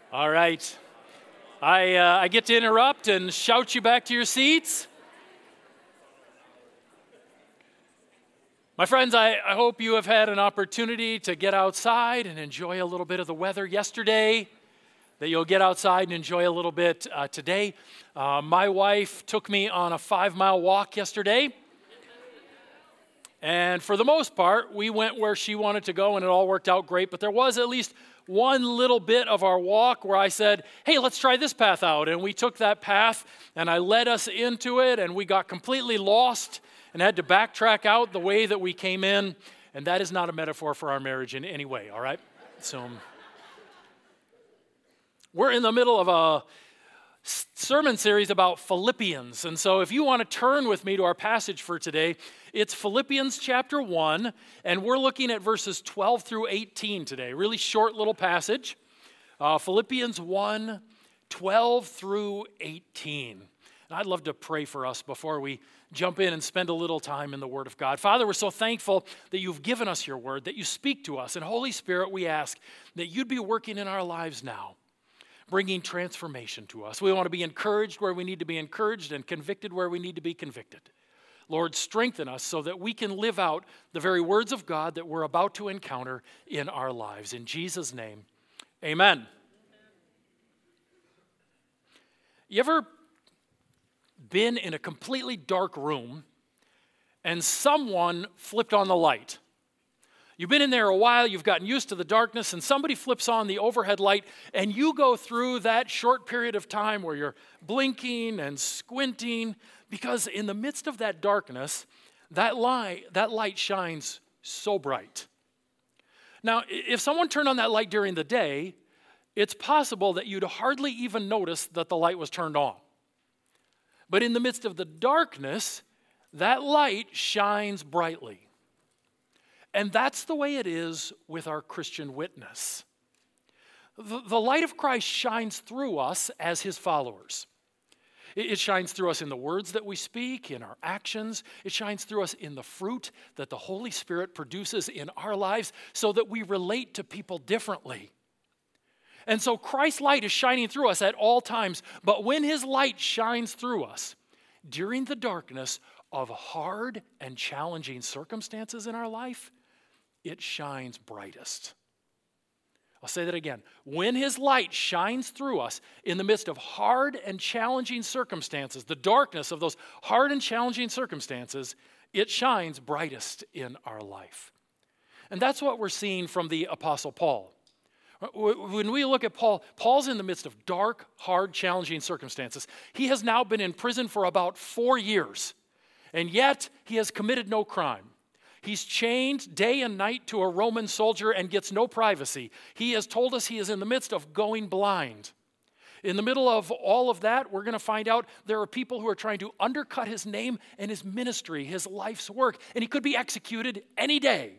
All right. I get to interrupt and shout you back to your seats. My friends, I hope you have had an opportunity to get outside and enjoy a little bit of the weather yesterday, that you'll get outside and enjoy a little bit today. My wife took me on a 5-mile walk yesterday. And for the most part, we went where she wanted to go and it all worked out great. But there was at least one little bit of our walk where I said, hey, let's try this path out. And we took that path and I led us into it and we got completely lost and had to backtrack out the way that we came in. And that is not a metaphor for our marriage in any way, all right? So we're in the middle of a sermon series about Philippians. And so if you want to turn with me to our passage for today, it's Philippians chapter 1, and we're looking at verses 12 through 18 today. Really short little passage. Philippians 1, 12 through 18. And I'd love to pray for us before we jump in and spend a little time in the Word of God. Father, we're so thankful that you've given us your Word, that you speak to us. And Holy Spirit, we ask that you'd be working in our lives now, bringing transformation to us. We want to be encouraged where we need to be encouraged and convicted where we need to be convicted. Lord, strengthen us so that we can live out the very words of God that we're about to encounter in our lives. In Jesus' name, amen. You ever been in a completely dark room and someone flipped on the light? You've been in there a while, you've gotten used to the darkness, and somebody flips on the overhead light, and you go through that short period of time where you're blinking and squinting, because in the midst of that darkness, that light shines so bright. Now, if someone turned on that light during the day, it's possible that you'd hardly even notice that the light was turned on. But in the midst of the darkness, that light shines brightly. And that's the way it is with our Christian witness. The light of Christ shines through us as his followers. It shines through us in the words that we speak, in our actions. It shines through us in the fruit that the Holy Spirit produces in our lives so that we relate to people differently. And so Christ's light is shining through us at all times. But when his light shines through us during the darkness of hard and challenging circumstances in our life, it shines brightest. I'll say that again. When his light shines through us in the midst of hard and challenging circumstances, the darkness of those hard and challenging circumstances, it shines brightest in our life. And that's what we're seeing from the Apostle Paul. When we look at Paul, Paul's in the midst of dark, hard, challenging circumstances. He has now been in prison for about 4 years, and yet he has committed no crime. He's chained day and night to a Roman soldier and gets no privacy. He has told us he is in the midst of going blind. In the middle of all of that, we're going to find out there are people who are trying to undercut his name and his ministry, his life's work, and he could be executed any day.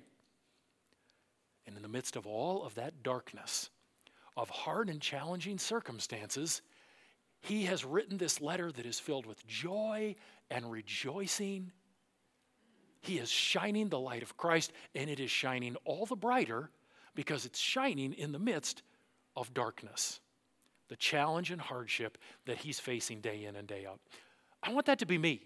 And in the midst of all of that darkness, of hard and challenging circumstances, he has written this letter that is filled with joy and rejoicing. He is shining the light of Christ, and it is shining all the brighter because it's shining in the midst of darkness, the challenge and hardship that he's facing day in and day out. I want that to be me.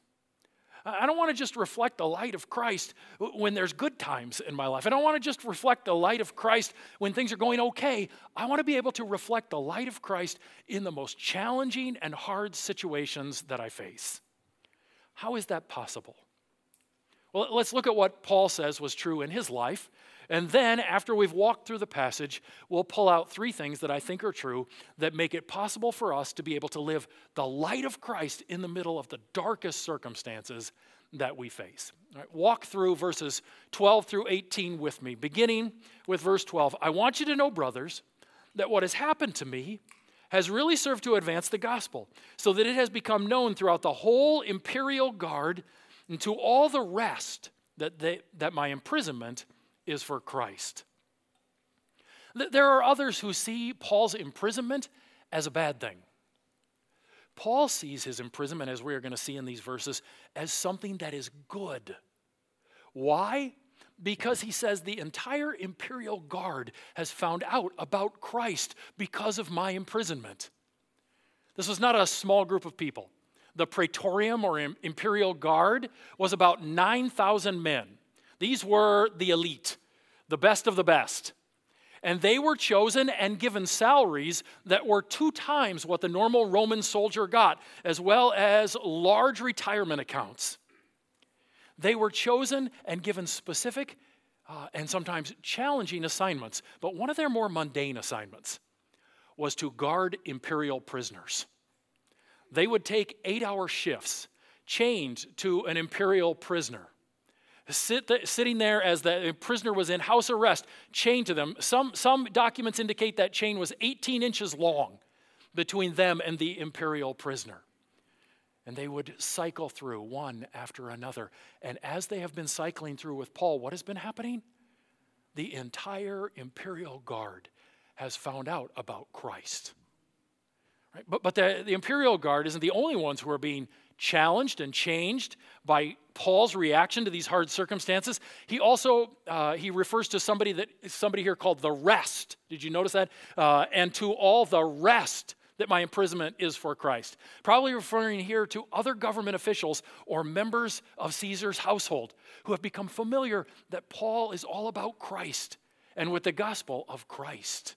I don't want to just reflect the light of Christ when there's good times in my life. I don't want to just reflect the light of Christ when things are going okay. I want to be able to reflect the light of Christ in the most challenging and hard situations that I face. How is that possible? Well, let's look at what Paul says was true in his life. And then, after we've walked through the passage, we'll pull out 3 things that I think are true that make it possible for us to be able to live the light of Christ in the middle of the darkest circumstances that we face. All right, walk through verses 12 through 18 with me, beginning with verse 12. I want you to know, brothers, that what has happened to me has really served to advance the gospel, so that it has become known throughout the whole imperial guard and to all the rest that my imprisonment is for Christ. There are others who see Paul's imprisonment as a bad thing. Paul sees his imprisonment, as we are going to see in these verses, as something that is good. Why? because he says the entire imperial guard has found out about Christ because of my imprisonment. This was not a small group of people. The Praetorium, or imperial guard, was about 9,000 men. These were the elite, the best of the best. And they were chosen and given salaries that were 2 times what the normal Roman soldier got, as well as large retirement accounts. They were chosen and given specific and sometimes challenging assignments, but one of their more mundane assignments was to guard imperial prisoners. They would take 8-hour shifts, chained to an imperial prisoner, sitting there as the prisoner was in house arrest, chained to them. Some documents indicate that chain was 18 inches long between them and the imperial prisoner. And they would cycle through one after another. And as they have been cycling through with Paul, what has been happening? The entire imperial guard has found out about Christ. Right? But the imperial guard isn't the only ones who are being challenged and changed by Paul's reaction to these hard circumstances. He also he refers to somebody here called the rest. Did you notice that? And to all the rest that my imprisonment is for Christ. Probably referring here to other government officials or members of Caesar's household who have become familiar that Paul is all about Christ and with the gospel of Christ.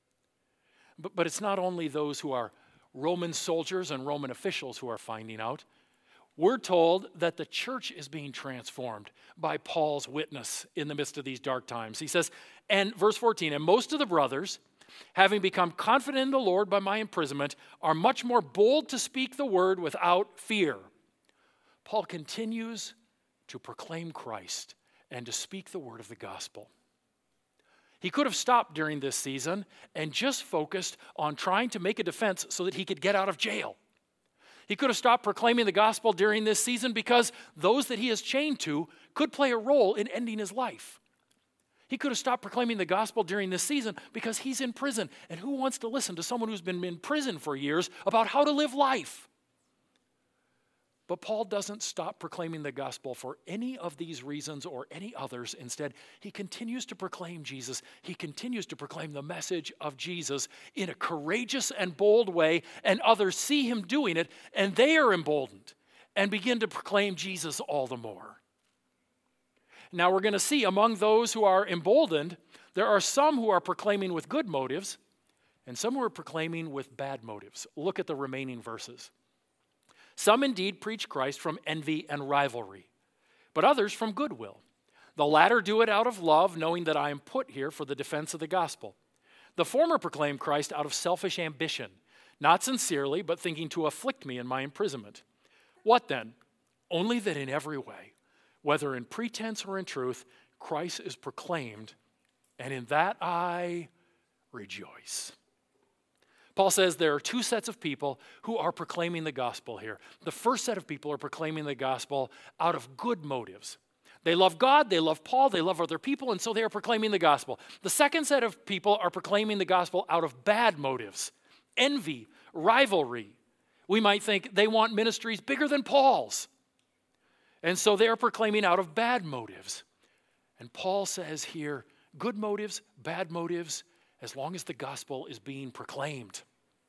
But it's not only those who are Roman soldiers and Roman officials who are finding out. We're told that the church is being transformed by Paul's witness in the midst of these dark times. He says, and verse 14, and most of the brothers, having become confident in the Lord by my imprisonment, are much more bold to speak the word without fear. Paul continues to proclaim Christ and to speak the word of the gospel. He could have stopped during this season and just focused on trying to make a defense so that he could get out of jail. He could have stopped proclaiming the gospel during this season because those that he is chained to could play a role in ending his life. He could have stopped proclaiming the gospel during this season because he's in prison. And who wants to listen to someone who's been in prison for years about how to live life? But Paul doesn't stop proclaiming the gospel for any of these reasons or any others. Instead, he continues to proclaim Jesus. He continues to proclaim the message of Jesus in a courageous and bold way, and others see him doing it, and they are emboldened and begin to proclaim Jesus all the more. Now we're going to see among those who are emboldened, there are some who are proclaiming with good motives, and some who are proclaiming with bad motives. Look at the remaining verses. Some indeed preach Christ from envy and rivalry, but others from goodwill. The latter do it out of love, knowing that I am put here for the defense of the gospel. The former proclaim Christ out of selfish ambition, not sincerely, but thinking to afflict me in my imprisonment. What then? Only that in every way, whether in pretense or in truth, Christ is proclaimed, and in that I rejoice. Paul says there are 2 sets of people who are proclaiming the gospel here. The first set of people are proclaiming the gospel out of good motives. They love God, they love Paul, they love other people, and so they are proclaiming the gospel. The second set of people are proclaiming the gospel out of bad motives, envy, rivalry. We might think they want ministries bigger than Paul's. And so they are proclaiming out of bad motives. And Paul says here, good motives, bad motives, as long as the gospel is being proclaimed.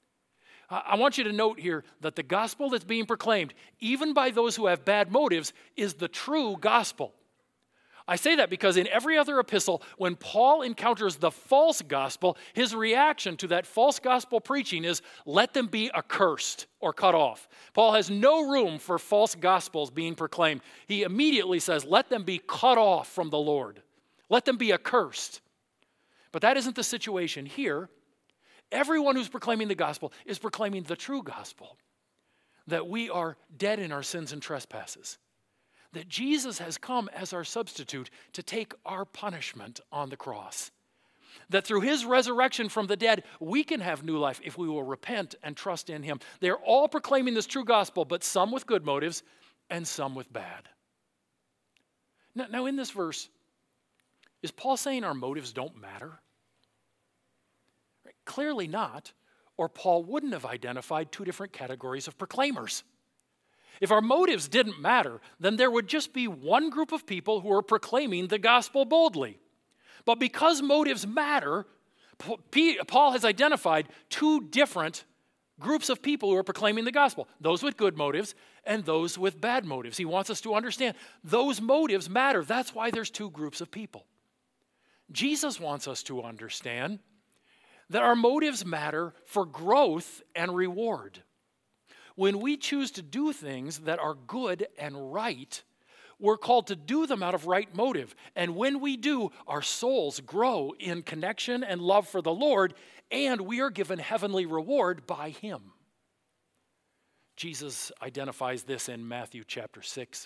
I want you to note here that the gospel that's being proclaimed, even by those who have bad motives, is the true gospel. I say that because in every other epistle, when Paul encounters the false gospel, his reaction to that false gospel preaching is, let them be accursed or cut off. Paul has no room for false gospels being proclaimed. He immediately says, let them be cut off from the Lord. Let them be accursed. But that isn't the situation here. Everyone who's proclaiming the gospel is proclaiming the true gospel, that we are dead in our sins and trespasses, that Jesus has come as our substitute to take our punishment on the cross, that through his resurrection from the dead, we can have new life if we will repent and trust in him. They're all proclaiming this true gospel, but some with good motives and some with bad. Now in this verse, is Paul saying our motives don't matter? Clearly not, or Paul wouldn't have identified 2 different categories of proclaimers. If our motives didn't matter, then there would just be one group of people who are proclaiming the gospel boldly. But because motives matter, Paul has identified two different groups of people who are proclaiming the gospel, those with good motives and those with bad motives. He wants us to understand those motives matter. That's why there's two groups of people. Jesus wants us to understand that our motives matter for growth and reward. When we choose to do things that are good and right, we're called to do them out of right motive. And when we do, our souls grow in connection and love for the Lord, and we are given heavenly reward by Him. Jesus identifies this in Matthew chapter 6.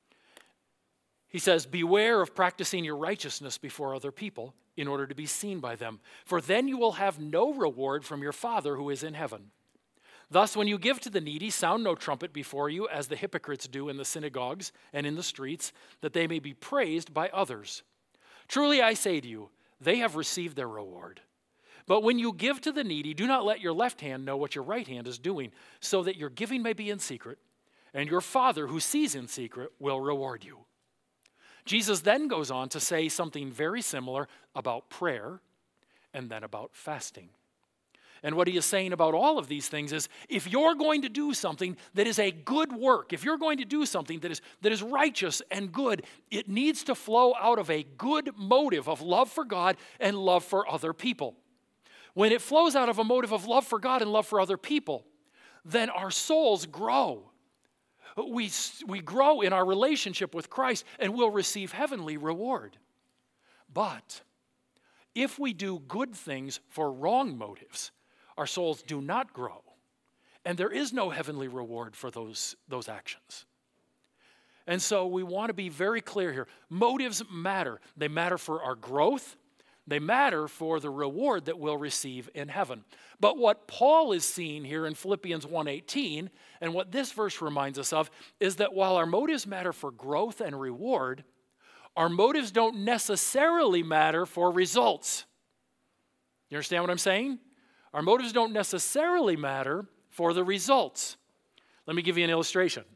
He says, "Beware of practicing your righteousness before other people in order to be seen by them, for then you will have no reward from your Father who is in heaven. Thus, when you give to the needy, sound no trumpet before you, as the hypocrites do in the synagogues and in the streets, that they may be praised by others. Truly I say to you, they have received their reward. But when you give to the needy, do not let your left hand know what your right hand is doing, so that your giving may be in secret, and your Father who sees in secret will reward you." Jesus then goes on to say something very similar about prayer and then about fasting. And what he is saying about all of these things is, if you're going to do something that is a good work, if you're going to do something that is righteous and good, it needs to flow out of a good motive of love for God and love for other people. When it flows out of a motive of love for God and love for other people, then our souls grow. We grow in our relationship with Christ, and we'll receive heavenly reward. But if we do good things for wrong motives, our souls do not grow, and there is no heavenly reward for those actions. And so we want to be very clear here. Motives matter. They matter for our growth. They matter for the reward that we'll receive in heaven. But what Paul is seeing here in Philippians 1:18, and what this verse reminds us of, is that while our motives matter for growth and reward, our motives don't necessarily matter for results. You understand what I'm saying? Our motives don't necessarily matter for the results. Let me give you an illustration.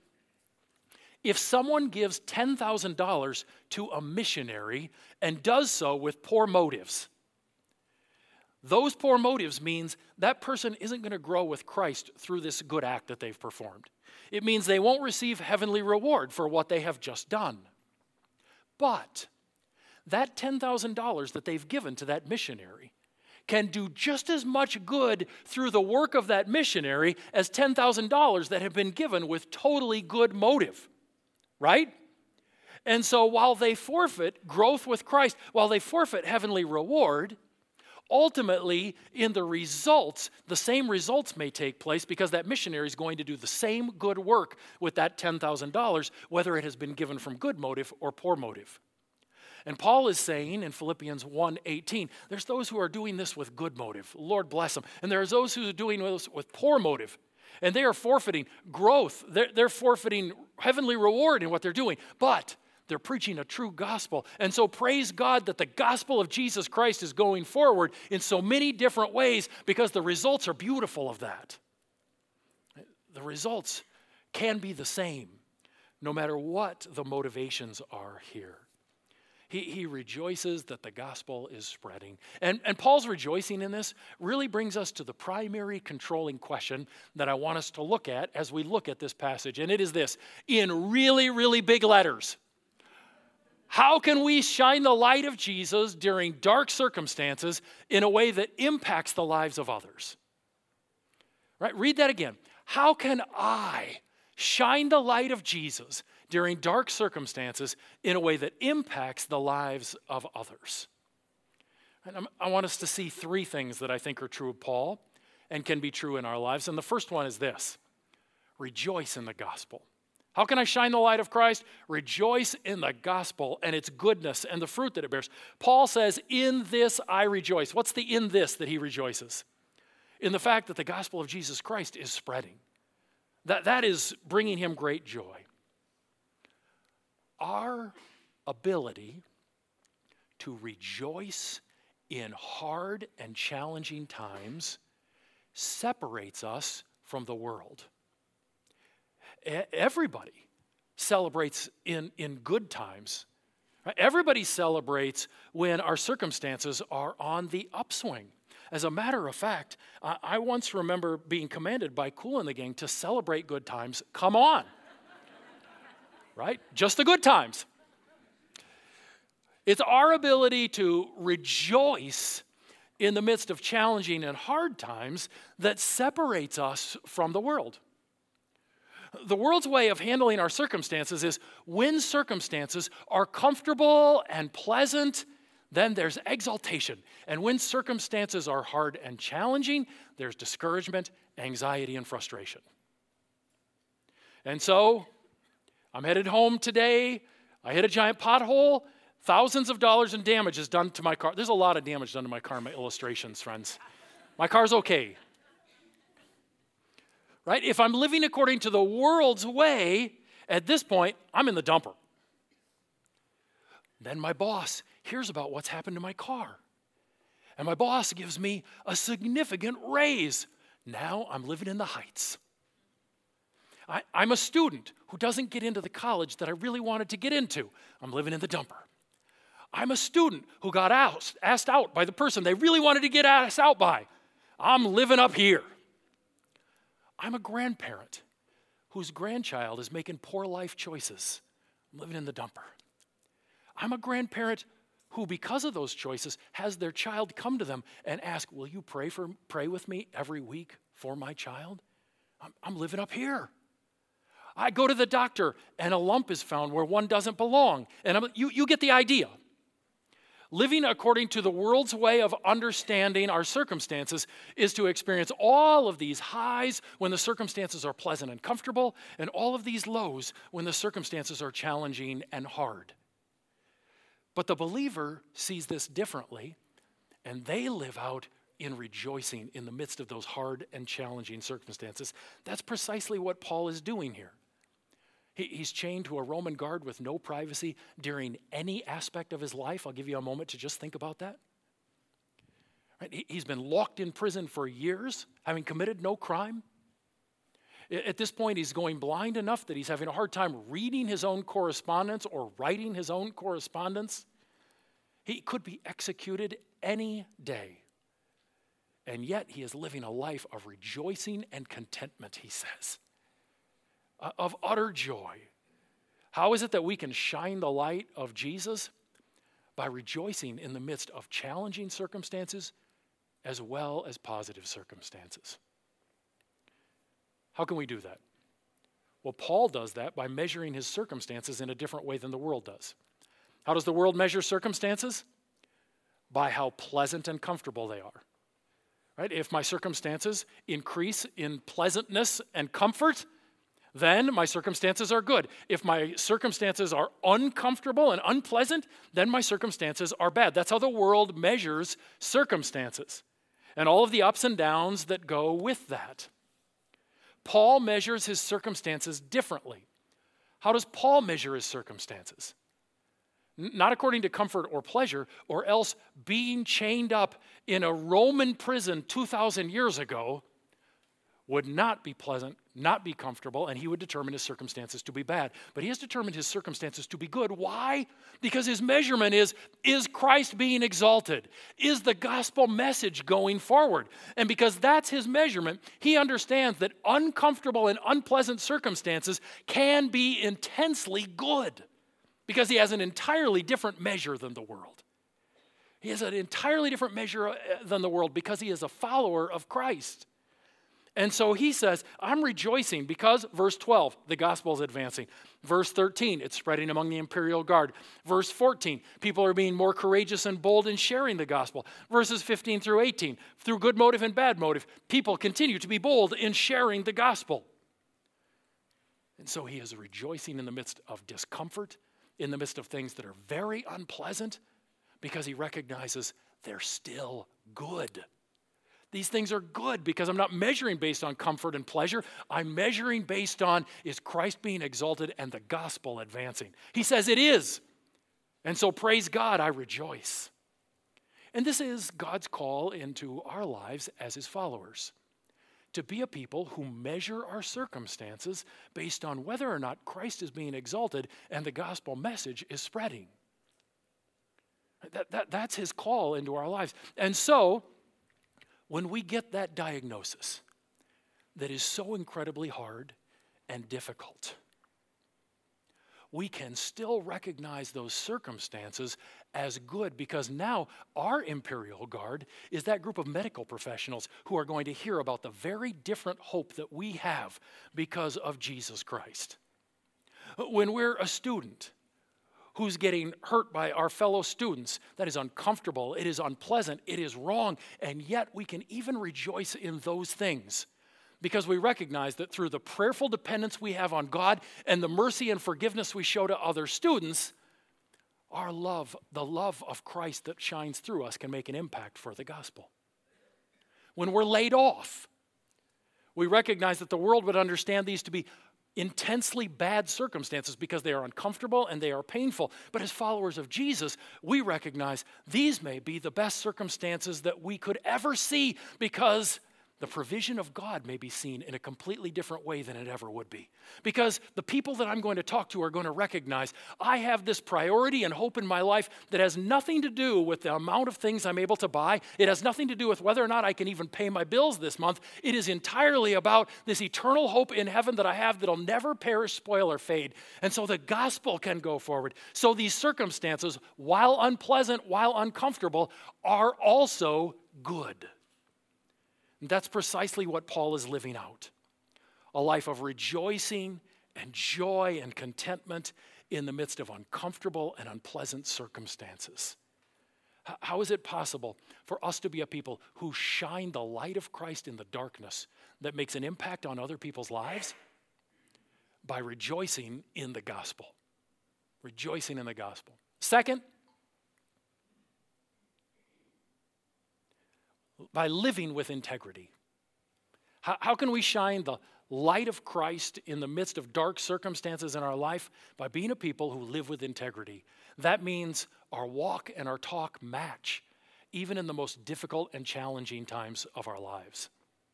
If someone gives $10,000 to a missionary and does so with poor motives, those poor motives means that person isn't going to grow with Christ through this good act that they've performed. It means they won't receive heavenly reward for what they have just done. But that $10,000 that they've given to that missionary can do just as much good through the work of that missionary as $10,000 that have been given with totally good motive, right? And so while they forfeit growth with Christ, while they forfeit heavenly reward, ultimately in the results, the same results may take place because that missionary is going to do the same good work with that $10,000, whether it has been given from good motive or poor motive. And Paul is saying in Philippians 1:18, there's those who are doing this with good motive. Lord bless them. And there's those who are doing this with poor motive. And they are forfeiting growth. They're forfeiting heavenly reward in what they're doing. But they're preaching a true gospel. And so praise God that the gospel of Jesus Christ is going forward in so many different ways, because the results are beautiful of that. The results can be the same no matter what the motivations are here. He rejoices that the gospel is spreading. And Paul's rejoicing in this really brings us to the primary controlling question that I want us to look at as we look at this passage. And it is this: in really, really big letters, how can we shine the light of Jesus during dark circumstances in a way that impacts the lives of others? Right? Read that again. How can I shine the light of Jesus during dark circumstances in a way that impacts the lives of others? And I want us to see three things that I think are true of Paul and can be true in our lives. And the first one is this: rejoice in the gospel. How can I shine the light of Christ? Rejoice in the gospel and its goodness and the fruit that it bears. Paul says, in this I rejoice. What's the in this that he rejoices? In the fact that the gospel of Jesus Christ is spreading. That is bringing him great joy. Our ability to rejoice in hard and challenging times separates us from the world. Everybody celebrates in good times. Right? Everybody celebrates when our circumstances are on the upswing. As a matter of fact, I once remember being commanded by Kool and the Gang to celebrate good times. Come on. Right? Just the good times. It's our ability to rejoice in the midst of challenging and hard times that separates us from the world. The world's way of handling our circumstances is when circumstances are comfortable and pleasant, then there's exaltation. And when circumstances are hard and challenging, there's discouragement, anxiety, and frustration. And so, I'm headed home today. I hit a giant pothole. Thousands of dollars in damage is done to my car. There's a lot of damage done to my car in my illustrations, friends. My car's okay. Right? If I'm living according to the world's way, at this point, I'm in the dumper. Then my boss hears about what's happened to my car. And my boss gives me a significant raise. Now I'm living in the heights. I'm a student who doesn't get into the college that I really wanted to get into. I'm living in the dumper. I'm a student who got asked out by the person they really wanted to get asked out by. I'm living up here. I'm a grandparent whose grandchild is making poor life choices. I'm living in the dumper. I'm a grandparent who, because of those choices, has their child come to them and ask, will you pray with me every week for my child? I'm living up here. I go to the doctor and a lump is found where one doesn't belong. And you get the idea. Living according to the world's way of understanding our circumstances is to experience all of these highs when the circumstances are pleasant and comfortable, and all of these lows when the circumstances are challenging and hard. But the believer sees this differently, and they live out in rejoicing in the midst of those hard and challenging circumstances. That's precisely what Paul is doing here. He's chained to a Roman guard with no privacy during any aspect of his life. I'll give you a moment to just think about that. Right? He's been locked in prison for years, having committed no crime. At this point, he's going blind enough that he's having a hard time reading his own correspondence or writing his own correspondence. He could be executed any day. And yet, he is living a life of rejoicing and contentment, he says. Of utter joy. How is it that we can shine the light of Jesus? By rejoicing in the midst of challenging circumstances as well as positive circumstances. How can we do that? Well, Paul does that by measuring his circumstances in a different way than the world does. How does the world measure circumstances? By how pleasant and comfortable they are. Right? If my circumstances increase in pleasantness and comfort, then my circumstances are good. If my circumstances are uncomfortable and unpleasant, then my circumstances are bad. That's how the world measures circumstances and all of the ups and downs that go with that. Paul measures his circumstances differently. How does Paul measure his circumstances? Not according to comfort or pleasure, or else being chained up in a Roman prison 2,000 years ago would not be pleasant, not be comfortable, and he would determine his circumstances to be bad. But he has determined his circumstances to be good. Why? Because his measurement is Christ being exalted? Is the gospel message going forward? And because that's his measurement, he understands that uncomfortable and unpleasant circumstances can be intensely good because he has an entirely different measure than the world. He has an entirely different measure than the world because he is a follower of Christ. And so he says, I'm rejoicing because, verse 12, the gospel is advancing. Verse 13, it's spreading among the imperial guard. Verse 14, people are being more courageous and bold in sharing the gospel. Verses 15 through 18, through good motive and bad motive, people continue to be bold in sharing the gospel. And so he is rejoicing in the midst of discomfort, in the midst of things that are very unpleasant, because he recognizes they're still good. These things are good because I'm not measuring based on comfort and pleasure. I'm measuring based on, is Christ being exalted and the gospel advancing? He says it is. And so praise God, I rejoice. And this is God's call into our lives as his followers, to be a people who measure our circumstances based on whether or not Christ is being exalted and the gospel message is spreading. That's his call into our lives. And so, when we get that diagnosis that is so incredibly hard and difficult, we can still recognize those circumstances as good, because now our Imperial Guard is that group of medical professionals who are going to hear about the very different hope that we have because of Jesus Christ. When we're a student who's getting hurt by our fellow students, that is uncomfortable, it is unpleasant, it is wrong, and yet we can even rejoice in those things, because we recognize that through the prayerful dependence we have on God and the mercy and forgiveness we show to other students, our love, the love of Christ that shines through us, can make an impact for the gospel. When we're laid off, we recognize that the world would understand these to be intensely bad circumstances because they are uncomfortable and they are painful. But as followers of Jesus, we recognize these may be the best circumstances that we could ever see, because the provision of God may be seen in a completely different way than it ever would be. Because the people that I'm going to talk to are going to recognize I have this priority and hope in my life that has nothing to do with the amount of things I'm able to buy. It has nothing to do with whether or not I can even pay my bills this month. It is entirely about this eternal hope in heaven that I have that'll never perish, spoil, or fade. And so the gospel can go forward. So these circumstances, while unpleasant, while uncomfortable, are also good. And that's precisely what Paul is living out. A life of rejoicing and joy and contentment in the midst of uncomfortable and unpleasant circumstances. How is it possible for us to be a people who shine the light of Christ in the darkness that makes an impact on other people's lives? By rejoicing in the gospel. Rejoicing in the gospel. Second, by living with integrity. How can we shine the light of Christ in the midst of dark circumstances in our life? By being a people who live with integrity. That means our walk and our talk match, even in the most difficult and challenging times of our lives.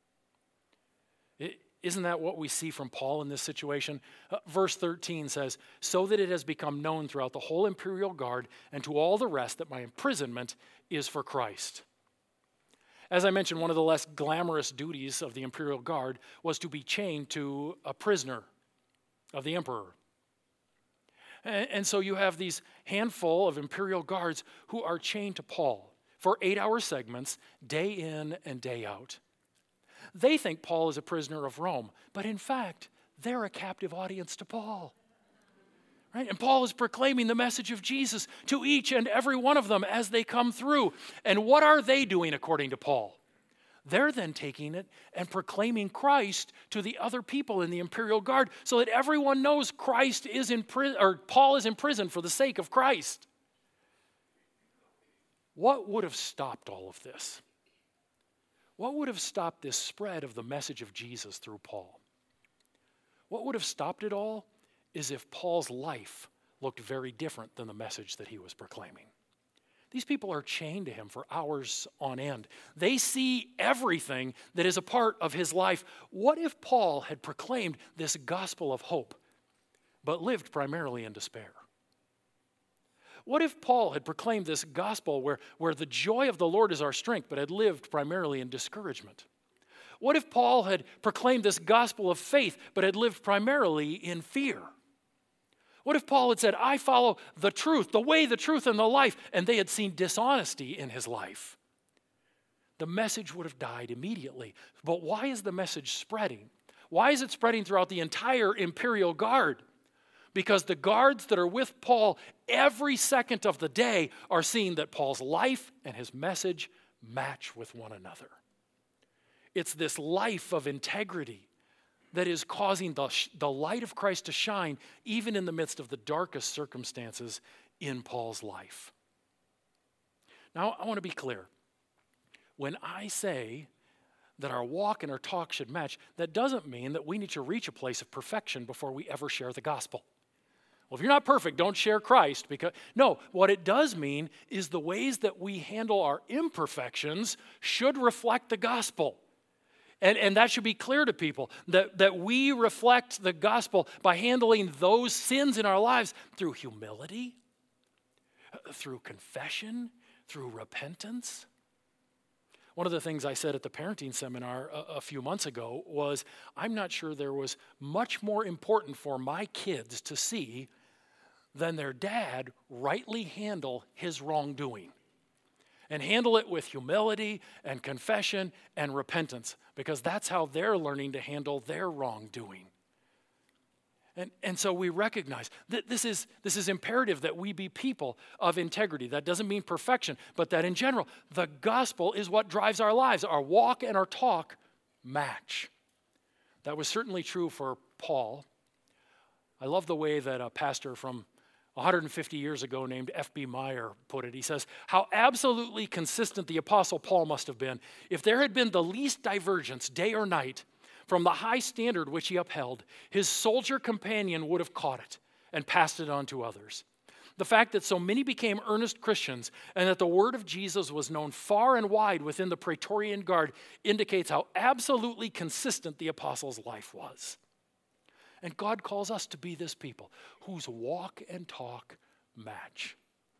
Isn't that what we see from Paul in this situation? Verse 13 says, "So that it has become known throughout the whole imperial guard and to all the rest that my imprisonment is for Christ." As I mentioned, one of the less glamorous duties of the imperial guard was to be chained to a prisoner of the emperor. And so you have these handful of imperial guards who are chained to Paul for 8-hour segments, day in and day out. They think Paul is a prisoner of Rome, but in fact, they're a captive audience to Paul. Right? And Paul is proclaiming the message of Jesus to each and every one of them as they come through. And what are they doing according to Paul? They're then taking it and proclaiming Christ to the other people in the imperial guard so that everyone knows Christ is in prison, or Paul is in prison for the sake of Christ. What would have stopped all of this? What would have stopped this spread of the message of Jesus through Paul? What would have stopped it all is if Paul's life looked very different than the message that he was proclaiming. These people are chained to him for hours on end. They see everything that is a part of his life. What if Paul had proclaimed this gospel of hope, but lived primarily in despair? What if Paul had proclaimed this gospel where the joy of the Lord is our strength, but had lived primarily in discouragement? What if Paul had proclaimed this gospel of faith, but had lived primarily in fear? What if Paul had said, I follow the truth, the way, the truth, and the life, and they had seen dishonesty in his life? The message would have died immediately. But why is the message spreading? Why is it spreading throughout the entire imperial guard? Because the guards that are with Paul every second of the day are seeing that Paul's life and his message match with one another. It's this life of integrity that is causing the light of Christ to shine even in the midst of the darkest circumstances in Paul's life. Now, I want to be clear. When I say that our walk and our talk should match, that doesn't mean that we need to reach a place of perfection before we ever share the gospel. Well, if you're not perfect, don't share Christ. No, what it does mean is the ways that we handle our imperfections should reflect the gospel. And that should be clear to people, that we reflect the gospel by handling those sins in our lives through humility, through confession, through repentance. One of the things I said at the parenting seminar a few months ago was, I'm not sure there was much more important for my kids to see than their dad rightly handle his wrongdoing. And handle it with humility and confession and repentance, because that's how they're learning to handle their wrongdoing. And so we recognize that this is imperative that we be people of integrity. That doesn't mean perfection, but that in general, the gospel is what drives our lives. Our walk and our talk match. That was certainly true for Paul. I love the way that a pastor from 150 years ago named F.B. Meyer put it. He says, how absolutely consistent the Apostle Paul must have been if there had been the least divergence, day or night, from the high standard which he upheld. His soldier companion would have caught it and passed it on to others. The fact that so many became earnest Christians and that the word of Jesus was known far and wide within the Praetorian Guard indicates how absolutely consistent the apostle's life was. And God calls us to be this people whose walk and talk match.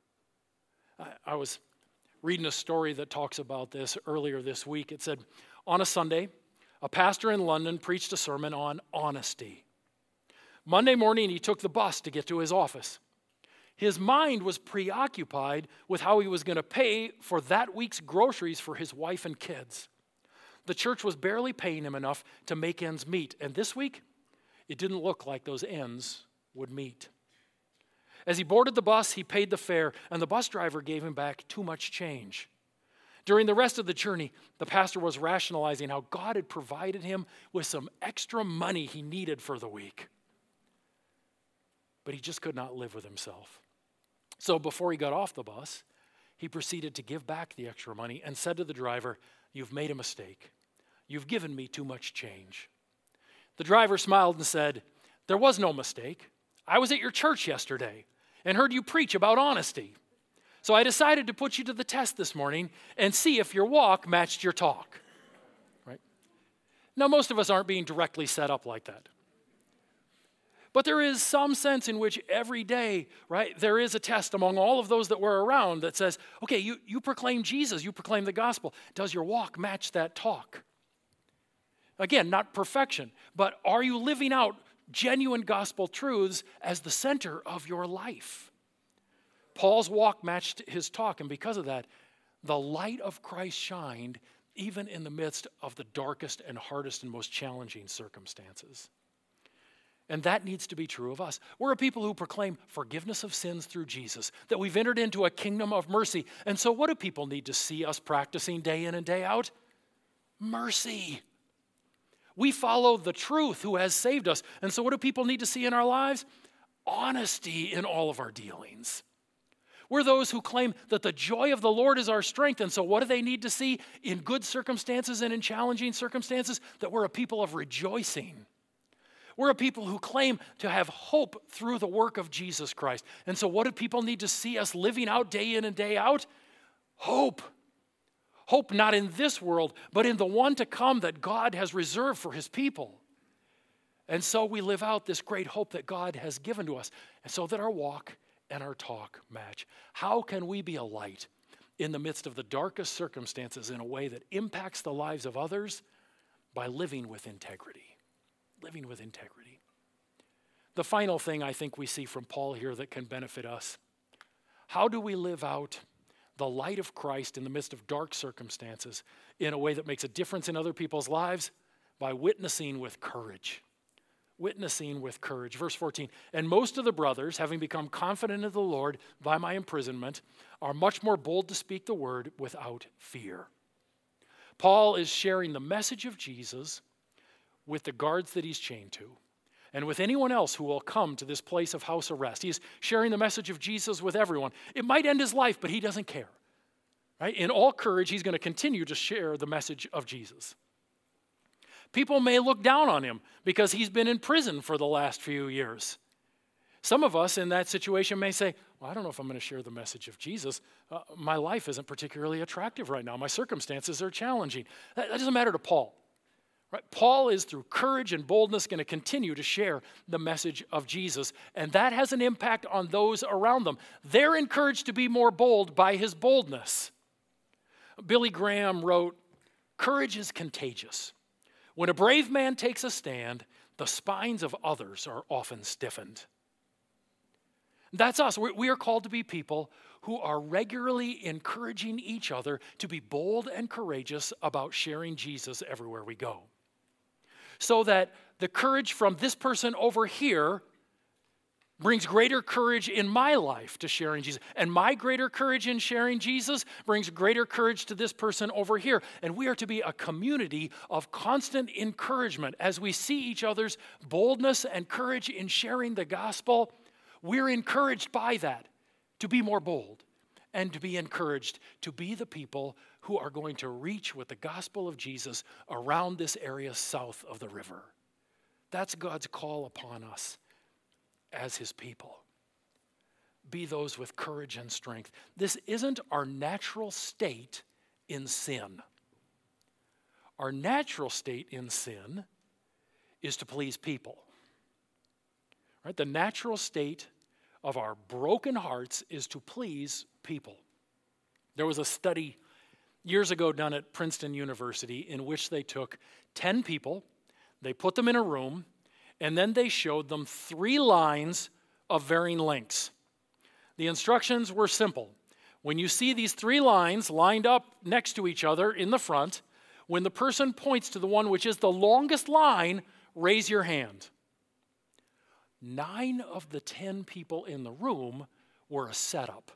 I was reading a story that talks about this earlier this week. It said, on a Sunday, a pastor in London preached a sermon on honesty. Monday morning, he took the bus to get to his office. His mind was preoccupied with how he was going to pay for that week's groceries for his wife and kids. The church was barely paying him enough to make ends meet, and this week, it didn't look like those ends would meet. As he boarded the bus, he paid the fare, and the bus driver gave him back too much change. During the rest of the journey, the pastor was rationalizing how God had provided him with some extra money he needed for the week. But he just could not live with himself. So before he got off the bus, he proceeded to give back the extra money and said to the driver, "You've made a mistake. You've given me too much change." The driver smiled and said, "There was no mistake. I was at your church yesterday and heard you preach about honesty. So I decided to put you to the test this morning and see if your walk matched your talk." Right? Now, most of us aren't being directly set up like that. But there is some sense in which every day, right, there is a test among all of those that were around that says, okay, you proclaim Jesus, you proclaim the gospel. Does your walk match that talk? Again, not perfection, but are you living out genuine gospel truths as the center of your life? Paul's walk matched his talk, and because of that, the light of Christ shined even in the midst of the darkest and hardest and most challenging circumstances. And that needs to be true of us. We're a people who proclaim forgiveness of sins through Jesus, that we've entered into a kingdom of mercy. And so what do people need to see us practicing day in and day out? Mercy. We follow the truth who has saved us. And so what do people need to see in our lives? Honesty in all of our dealings. We're those who claim that the joy of the Lord is our strength. And so what do they need to see in good circumstances and in challenging circumstances? That we're a people of rejoicing. We're a people who claim to have hope through the work of Jesus Christ. And so what do people need to see us living out day in and day out? Hope. Hope not in this world, but in the one to come that God has reserved for his people. And so we live out this great hope that God has given to us, and so that our walk and our talk match. How can we be a light in the midst of the darkest circumstances in a way that impacts the lives of others? By living with integrity. Living with integrity. The final thing I think we see from Paul here that can benefit us. How do we live out the light of Christ in the midst of dark circumstances in a way that makes a difference in other people's lives? By witnessing with courage. Witnessing with courage. Verse 14, and most of the brothers, having become confident of the Lord by my imprisonment, are much more bold to speak the word without fear. Paul is sharing the message of Jesus with the guards that he's chained to, and with anyone else who will come to this place of house arrest. He's sharing the message of Jesus with everyone. It might end his life, but he doesn't care. Right? In all courage, he's going to continue to share the message of Jesus. People may look down on him because he's been in prison for the last few years. Some of us in that situation may say, well, I don't know if I'm going to share the message of Jesus. My life isn't particularly attractive right now. My circumstances are challenging. That doesn't matter to Paul. Right? Paul is, through courage and boldness, going to continue to share the message of Jesus, and that has an impact on those around them. They're encouraged to be more bold by his boldness. Billy Graham wrote, "Courage is contagious. When a brave man takes a stand, the spines of others are often stiffened." That's us. We are called to be people who are regularly encouraging each other to be bold and courageous about sharing Jesus everywhere we go. So that the courage from this person over here brings greater courage in my life to sharing Jesus. And my greater courage in sharing Jesus brings greater courage to this person over here. And we are to be a community of constant encouragement. As we see each other's boldness and courage in sharing the gospel, we're encouraged by that to be more bold and to be encouraged to be the people who are going to reach with the gospel of Jesus around this area south of the river. That's God's call upon us as his people. Be those with courage and strength. This isn't our natural state in sin. Our natural state in sin is to please people. Right? The natural state of our broken hearts is to please people. There was a study years ago done at Princeton University in which they took 10 people, they put them in a room, and then they showed them 3 lines of varying lengths. The instructions were simple. When you see these 3 lines lined up next to each other in the front, when the person points to the one which is the longest line, raise your hand. 9 of the 10 people in the room were a setup.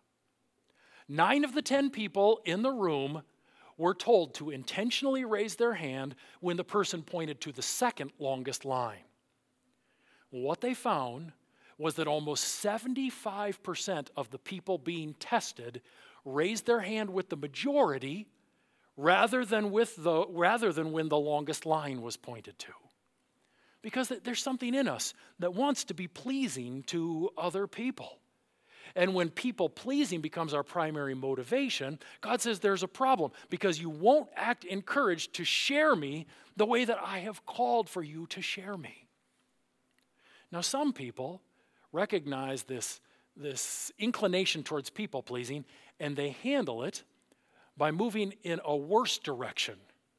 9 of the 10 people in the room were told to intentionally raise their hand when the person pointed to the second longest line. What they found was that almost 75% of the people being tested raised their hand with the majority rather than when the longest line was pointed to. Because there's something in us that wants to be pleasing to other people. And when people pleasing becomes our primary motivation, God says there's a problem because you won't act encouraged to share me the way that I have called for you to share me. Now, some people recognize this inclination towards people pleasing, and they handle it by moving in a worse direction.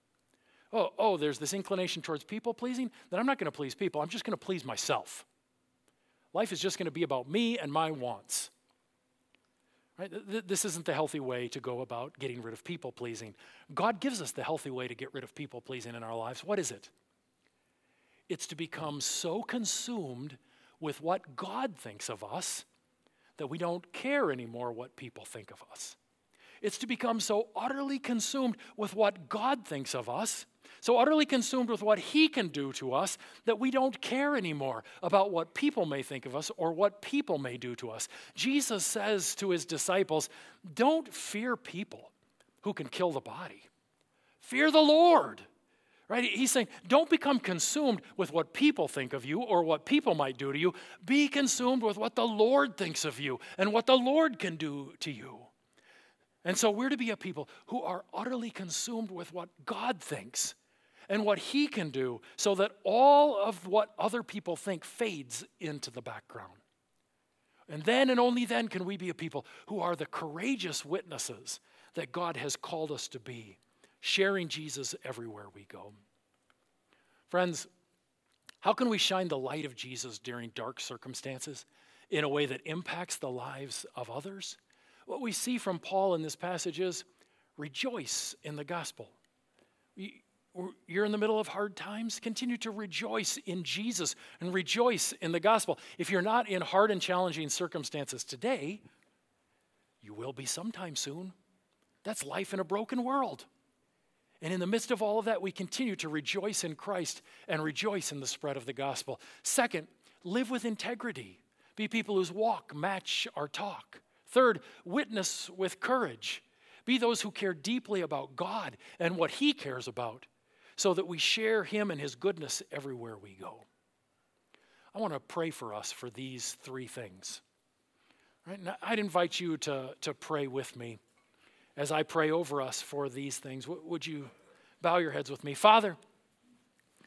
Oh, there's this inclination towards people pleasing, then I'm not going to please people. I'm just going to please myself. Life is just going to be about me and my wants. Right? This isn't the healthy way to go about getting rid of people pleasing. God gives us the healthy way to get rid of people pleasing in our lives. What is it? It's to become so consumed with what God thinks of us that we don't care anymore what people think of us. It's to become so utterly consumed with what God thinks of us, so utterly consumed with what he can do to us, that we don't care anymore about what people may think of us or what people may do to us. Jesus says to his disciples, don't fear people who can kill the body. Fear the Lord. Right? He's saying, don't become consumed with what people think of you or what people might do to you. Be consumed with what the Lord thinks of you and what the Lord can do to you. And so we're to be a people who are utterly consumed with what God thinks and what he can do so that all of what other people think fades into the background. And then and only then can we be a people who are the courageous witnesses that God has called us to be, sharing Jesus everywhere we go. Friends, how can we shine the light of Jesus during dark circumstances in a way that impacts the lives of others? What we see from Paul in this passage is rejoice in the gospel. You're in the middle of hard times, continue to rejoice in Jesus and rejoice in the gospel. If you're not in hard and challenging circumstances today, you will be sometime soon. That's life in a broken world. And in the midst of all of that, we continue to rejoice in Christ and rejoice in the spread of the gospel. Second, live with integrity. Be people whose walk match our talk. Third, witness with courage. Be those who care deeply about God and what he cares about so that we share him and his goodness everywhere we go. I want to pray for us for these 3 things. Right? Now, I'd invite you to pray with me as I pray over us for these things. Would you bow your heads with me? Father,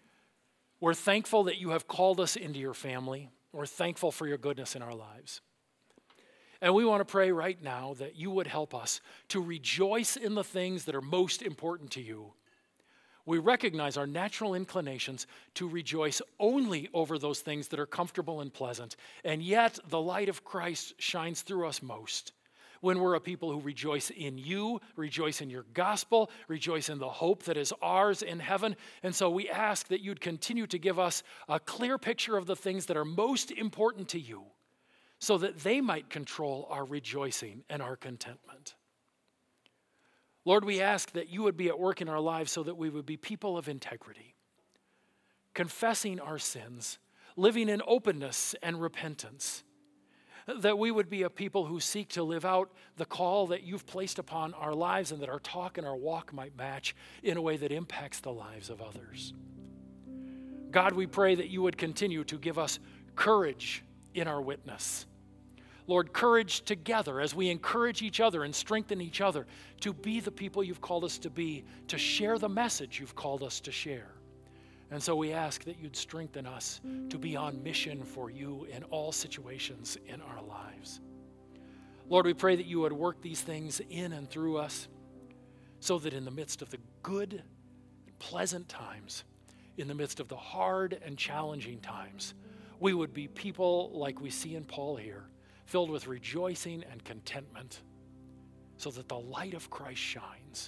We're thankful that you have called us into your family. We're thankful for your goodness in our lives. And we want to pray right now that you would help us to rejoice in the things that are most important to you. We recognize our natural inclinations to rejoice only over those things that are comfortable and pleasant, and yet the light of Christ shines through us most when we're a people who rejoice in you, rejoice in your gospel, rejoice in the hope that is ours in heaven. And so we ask that you'd continue to give us a clear picture of the things that are most important to you so that they might control our rejoicing and our contentment. Lord, we ask that you would be at work in our lives so that we would be people of integrity, confessing our sins, living in openness and repentance, that we would be a people who seek to live out the call that you've placed upon our lives and that our talk and our walk might match in a way that impacts the lives of others. God, we pray that you would continue to give us courage in our witness. Lord, courage together as we encourage each other and strengthen each other to be the people you've called us to be, to share the message you've called us to share. And so we ask that you'd strengthen us to be on mission for you in all situations in our lives. Lord, we pray that you would work these things in and through us so that in the midst of the good, pleasant times, in the midst of the hard and challenging times, we would be people like we see in Paul here, filled with rejoicing and contentment, so that the light of Christ shines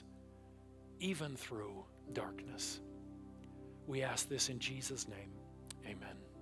even through darkness. We ask this in Jesus' name. Amen.